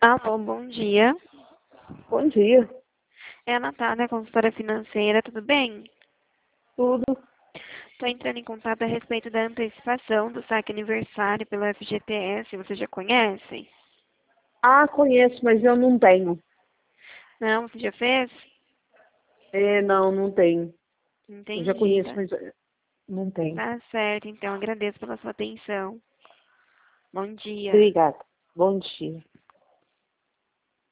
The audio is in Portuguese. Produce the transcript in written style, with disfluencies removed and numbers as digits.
Alô, bom dia. Bom dia, É a Natália, consultora financeira, tudo bem? tudo. Estou entrando em contato a respeito da antecipação do saque aniversário pelo FGTS, você já conhece? Ah, conheço, mas eu não tenho. Não, você já fez? Não tenho. Eu já Entendi, conheço, tá, mas não tenho. tá certo, então agradeço pela sua atenção. Bom dia. Obrigada. Bom dia.